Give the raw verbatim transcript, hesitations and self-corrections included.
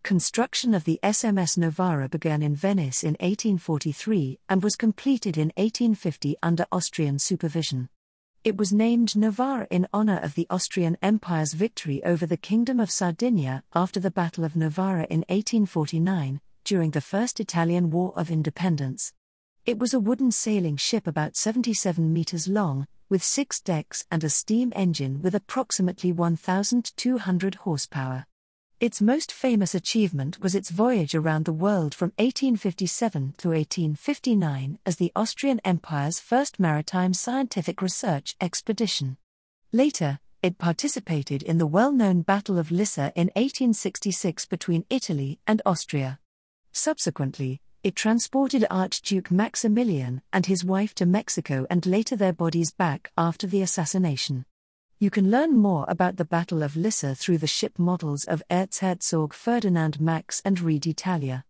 Construction of the S M S Novara began in Venice in eighteen forty-three and was completed in eighteen fifty under Austrian supervision. It was named Novara in honor of the Austrian Empire's victory over the Kingdom of Sardinia after the Battle of Novara in eighteen forty-nine, during the First Italian War of Independence. It was a wooden sailing ship about seventy-seven meters long, with six decks and a steam engine with approximately one thousand two hundred horsepower. Its most famous achievement was its voyage around the world from eighteen fifty-seven to eighteen fifty-nine as the Austrian Empire's first maritime scientific research expedition. Later, it participated in the well-known Battle of Lissa in eighteen sixty-six between Italy and Austria. Subsequently, it transported Archduke Maximilian and his wife to Mexico and later their bodies back after the assassination. You can learn more about the Battle of Lissa through the ship models of Erzherzog Ferdinand Max and Reed Italia.